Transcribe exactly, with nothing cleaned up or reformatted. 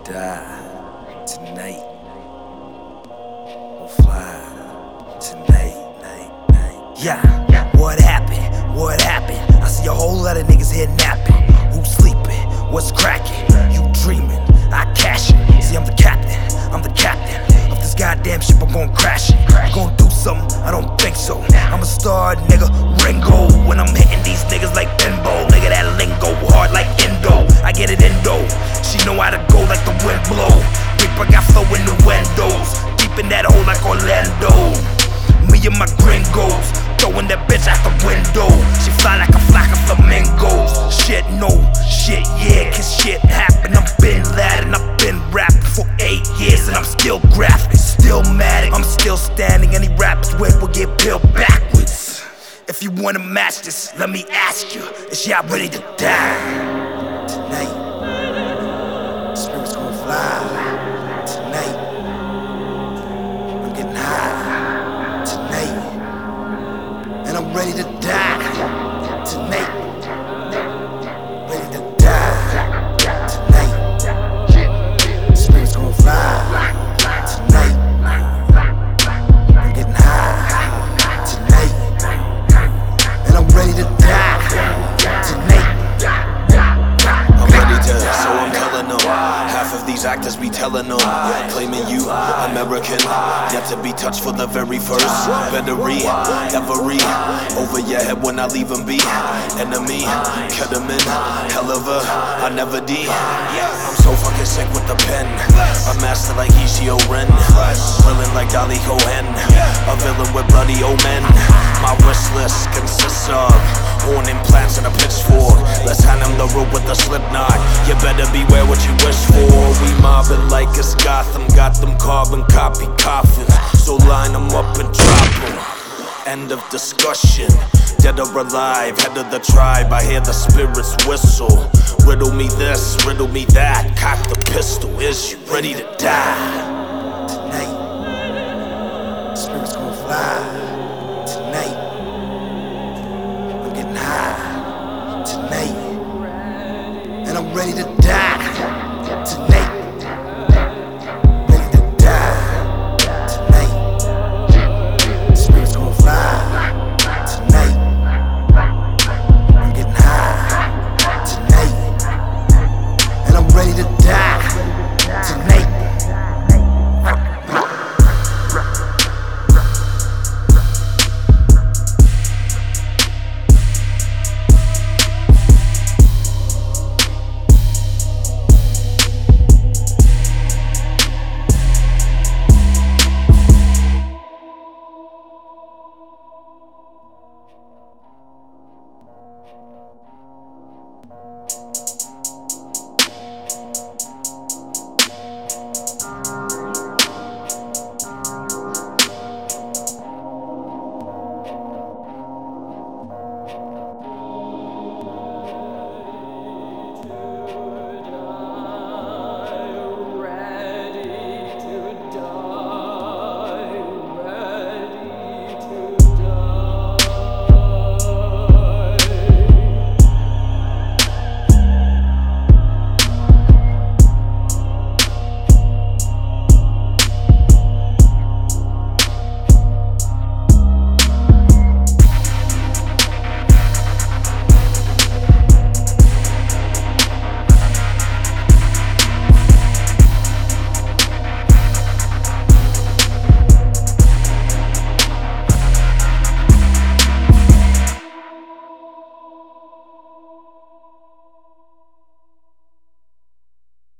die tonight. We'll fly tonight, night, night. Yeah, what happened? What happened? I see a whole lot of niggas here napping. Who's sleeping? What's cracking? You dreaming? I cash it. See, I'm the captain. I'm the captain of this goddamn ship. I'm gon' crash it. I'm gon' do something? I don't think so. I'm a star, nigga. Ringo. When I'm hitting these niggas like Benbow, nigga, that lingo hard like Indo. I get it Indo. She know how to go like the wind blow. Paper got flow innuendos. Deep in that hole like Orlando. Me and my gringos throwing that bitch out the window. She fly like a flock of flamingos. Shit, no, shit, yeah, cause shit happen. I've been Latin, I've been rapping for eight years, and I'm still graphic, still mad. I'm still standing. Any rappers win will get peeled backwards. If you wanna match this, let me ask you, is y'all ready to die tonight? Spirits gon' fly tonight. I'm getting high tonight, and I'm ready to die tonight. Ready to die tonight. Spirits gon' fly tonight. I'm getting high tonight, and I'm ready to die tonight. I'm ready to, so I'm telling them. Half of these actors be telling them, claiming you American, yet to be touched for the very first. Better read, every over your head when I leave them be. Enemy, ketamine, hell of a, I never D. I'm so fucking sick with the pen, a master like Ishio Ren, brilliant like Dolly Cohen, a villain with bloody old men. My wish list consists of horn implants and a pitchfork. Let's hand him the rope with the slip knot. You better beware what you wish for. We mobbing like it's Gotham, got them carbon copy coffins, so line them up and drop them. End of discussion. Dead or alive, head of the tribe, I hear the spirits whistle. Riddle me this, riddle me that, cock the pistol. Is you ready to die tonight? Spirits gon' fly tonight.